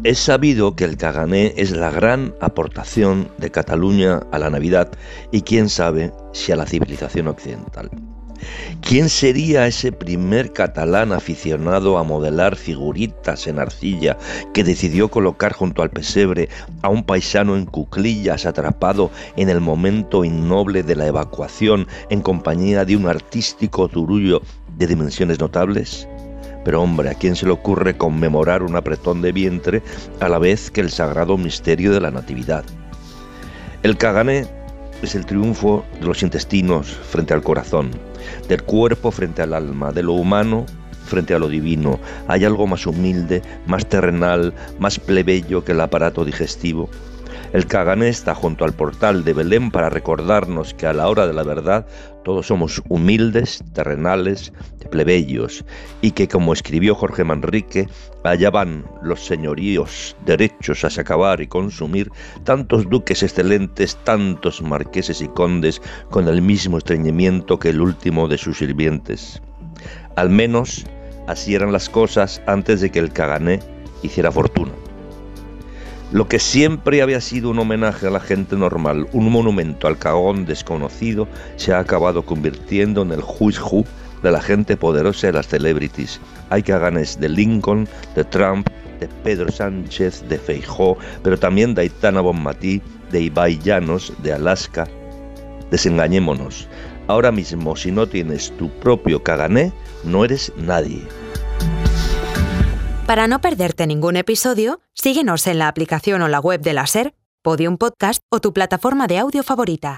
Es sabido que el caganer es la gran aportación de Cataluña a la Navidad y quién sabe si a la civilización occidental. ¿Quién sería ese primer catalán aficionado a modelar figuritas en arcilla que decidió colocar junto al pesebre a un paisano en cuclillas atrapado en el momento innoble de la evacuación en compañía de un artístico zurullo de dimensiones notables? Pero hombre, ¿a quién se le ocurre conmemorar un apretón de vientre a la vez que el sagrado misterio de la Natividad? El caganer es el triunfo de los intestinos frente al corazón, del cuerpo frente al alma, de lo humano frente a lo divino. ¿Hay algo más humilde, más terrenal, más plebeyo que el aparato digestivo? El caganer está junto al portal de Belén para recordarnos que a la hora de la verdad todos somos humildes, terrenales, plebeyos, y que, como escribió Jorge Manrique, allá van los señoríos derechos a acabar y consumir tantos duques excelentes, tantos marqueses y condes, con el mismo estreñimiento que el último de sus sirvientes. Al menos así eran las cosas antes de que el caganer hiciera fortuna. Lo que siempre había sido un homenaje a la gente normal, un monumento al cagón desconocido, se ha acabado convirtiendo en el who's who de la gente poderosa y las celebrities. Hay caganes de Lincoln, de Trump, de Pedro Sánchez, de Feijóo, pero también de Aitana Bonmatí, de Ibai Llanos, de Alaska. Desengañémonos. Ahora mismo, si no tienes tu propio cagané, no eres nadie. Para no perderte ningún episodio, síguenos en la aplicación o la web de la SER, Podium Podcast o tu plataforma de audio favorita.